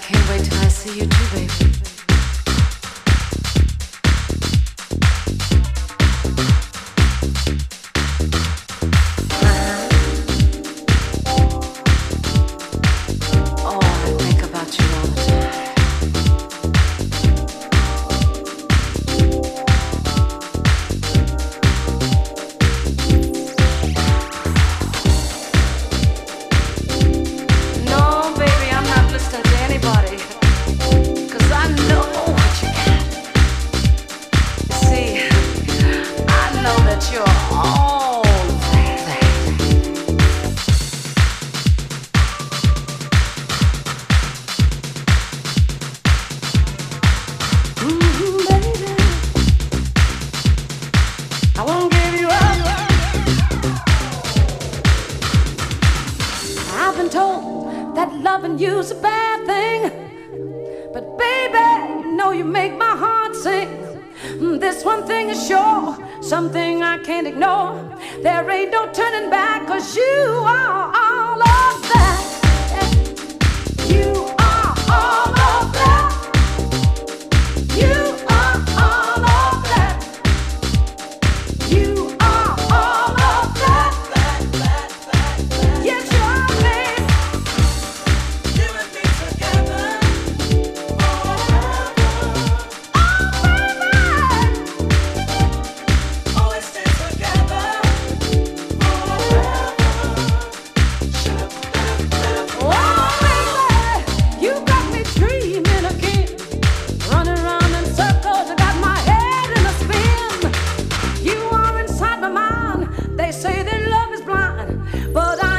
can't wait till I see you too, baby. Oh, I think about you all the time. No, baby, I'm not listening to anybody, 'cause I know what you got. You see, I know that you're all that. Baby, I won't give you up. I've been told that loving you's a bad thing, but baby, you know you make my heart sing. This one thing is sure, something I can't ignore. There ain't no turning back, 'cause you are all of that. You are all of that. You are all of that. You are all of that. Yes, you are, babe. You and me together forever. Oh, baby. Always stay together forever. Oh, baby, you got me dreaming again. Running around in circles, I got my head in a spin. You are inside my mind. They say that love is blind, but